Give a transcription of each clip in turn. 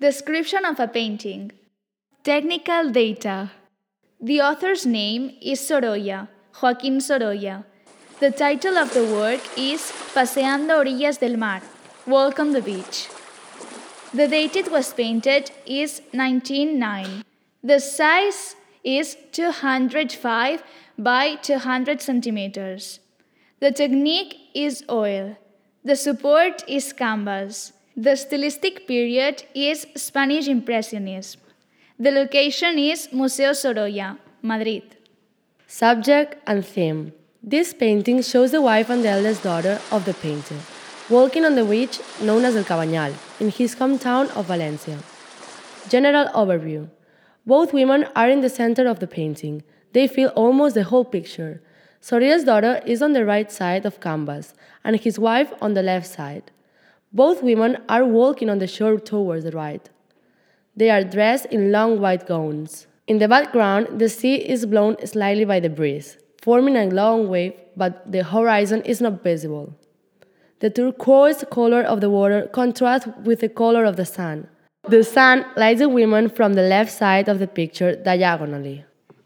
Description of a painting. Technical data. The author's name is Sorolla, Joaquín Sorolla. The title of the work is Paseando Orillas del Mar, Walk on the Beach. The date it was painted is 1909. The size is 205 by 200 centimeters. The technique is oil. The support is canvas. The stylistic period is Spanish Impressionism. The location is Museo Sorolla, Madrid. Subject and theme. This painting shows the wife and the eldest daughter of the painter, walking on the beach known as El Cabanyal, in his hometown of Valencia. General overview. Both women are in the center of the painting. They fill almost the whole picture. Sorolla's daughter is on the right side of canvas, and his wife on the left side. Both women are walking on the shore towards the right. They are dressed in long white gowns. In the background, the sea is blown slightly by the breeze, forming a long wave, but the horizon is not visible. The turquoise color of the water contrasts with the color of the sun. The sun lights the women from the left side of the picture diagonally.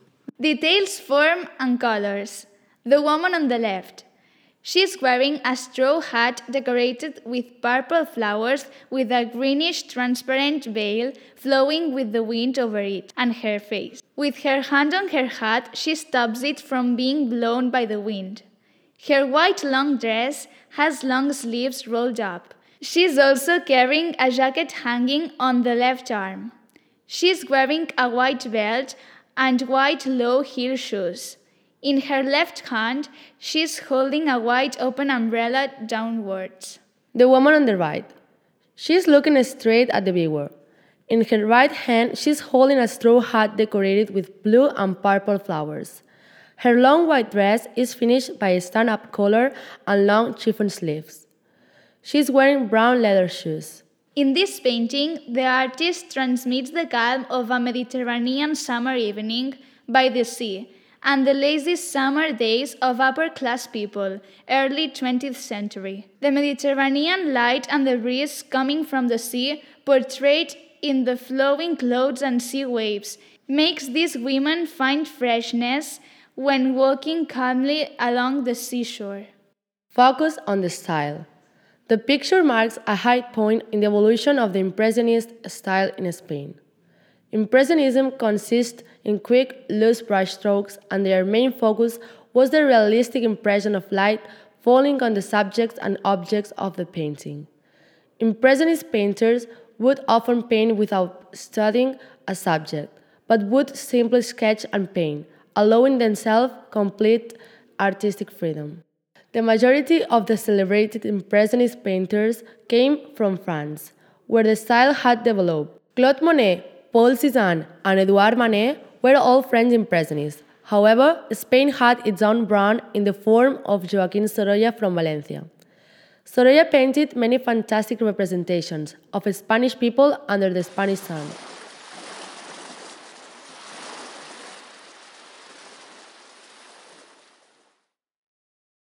Details, form, and colors. The woman on the left. She is wearing a straw hat decorated with purple flowers with a greenish transparent veil flowing with the wind over it and her face. With her hand on her hat, she stops it from being blown by the wind. Her white long dress has long sleeves rolled up. She is also carrying a jacket hanging on the left arm. She is wearing a white belt and white low-heel shoes. In her left hand, she is holding a wide open umbrella downwards. The woman on the right. She is looking straight at the viewer. In her right hand, she is holding a straw hat decorated with blue and purple flowers. Her long white dress is finished by a stand-up collar and long chiffon sleeves. She is wearing brown leather shoes. In this painting, the artist transmits the calm of a Mediterranean summer evening by the sea, and the lazy summer days of upper-class people, early 20th century. The Mediterranean light and the breeze coming from the sea, portrayed in the flowing clouds and sea waves, makes these women find freshness when walking calmly along the seashore. Focus on the style. The picture marks a high point in the evolution of the Impressionist style in Spain. Impressionism consists in quick, loose brushstrokes, and their main focus was the realistic impression of light falling on the subjects and objects of the painting. Impressionist painters would often paint without studying a subject, but would simply sketch and paint, allowing themselves complete artistic freedom. The majority of the celebrated Impressionist painters came from France, where the style had developed. Claude Monet, Paul Cézanne, and Edouard Manet were all French Impressionists. However, Spain had its own brand in the form of Joaquín Sorolla from Valencia. Sorolla painted many fantastic representations of Spanish people under the Spanish sun.